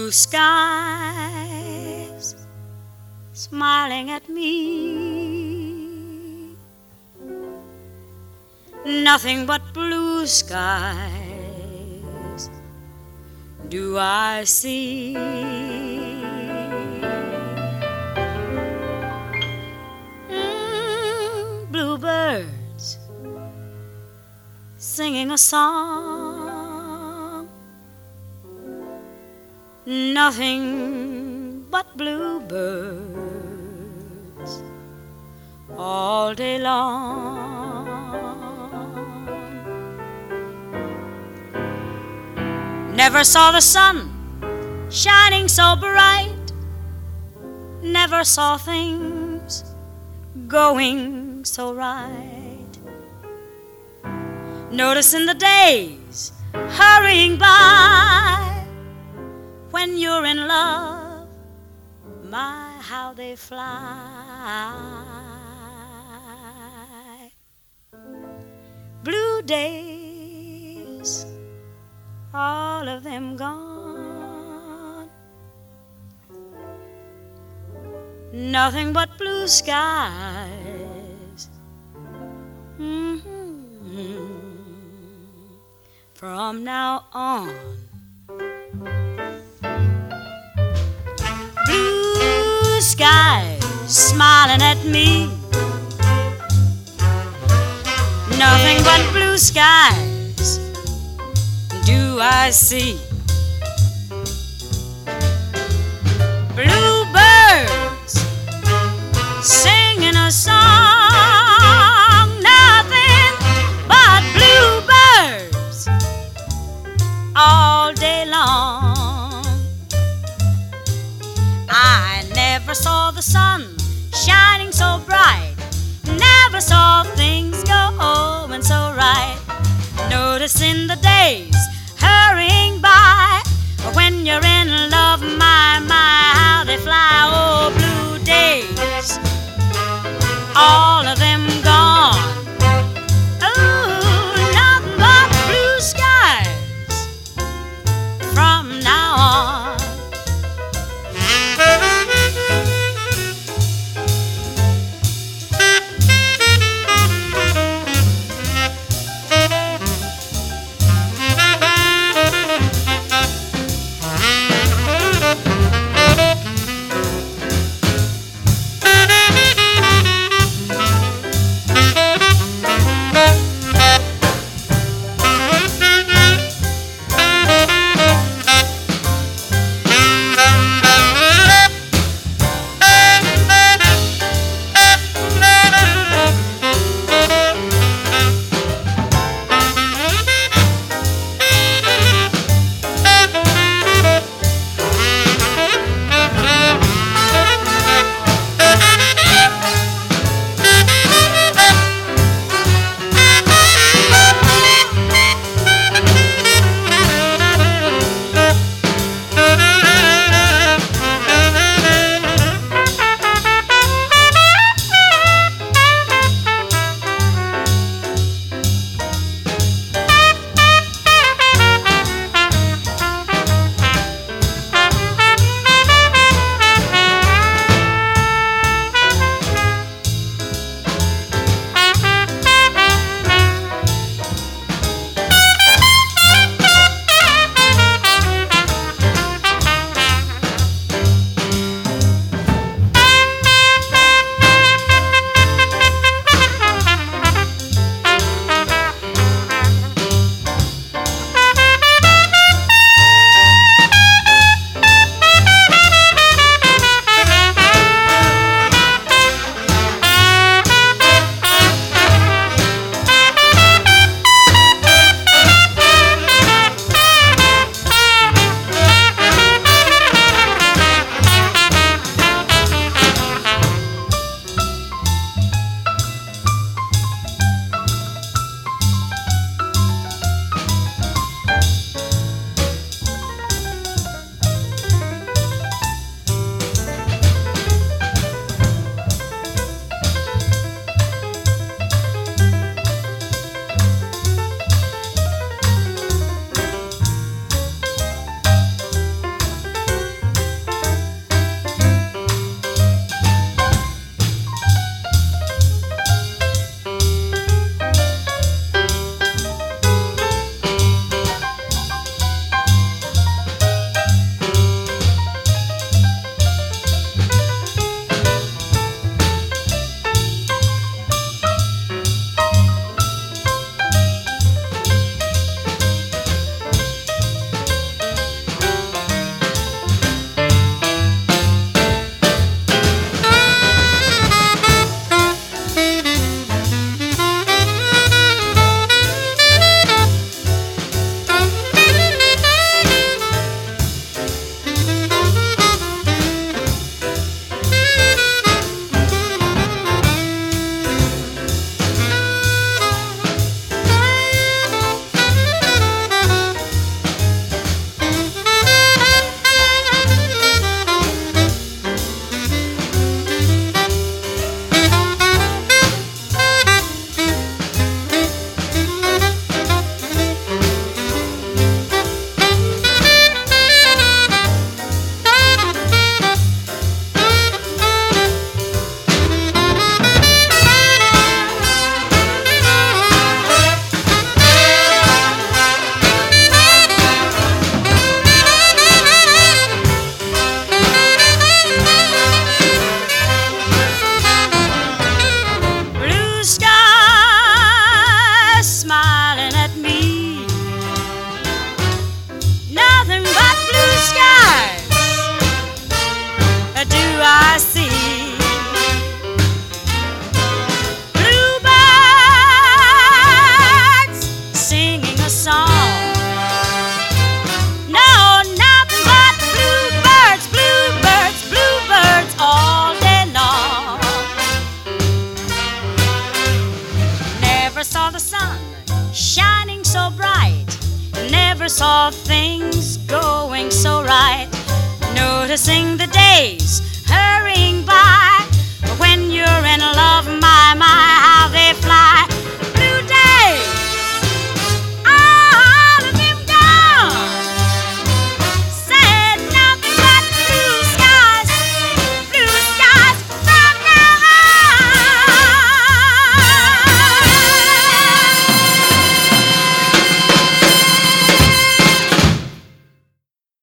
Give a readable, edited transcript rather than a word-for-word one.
blue skies smiling at me. Nothing but blue skies do I see. Bluebirds singing a song, nothing but bluebirds all day long. Never saw the sun shining so bright, never saw things going so right. Noticing the days hurrying by, when you're in love, my, how they fly. Blue days, all of them gone, nothing but blue skies. From now on, blue skies smiling at me, nothing but blue skies do I see. Bluebirds singing a song, nothing but bluebirds all day long. I never saw the sun shining so bright, never saw things going so right. Noticing the days hurrying by, when you're in love, my, how they fly. Oh, blue days, all of them gone. Oh, nothing but blue skies from now on. never saw things going so right. Noticing the days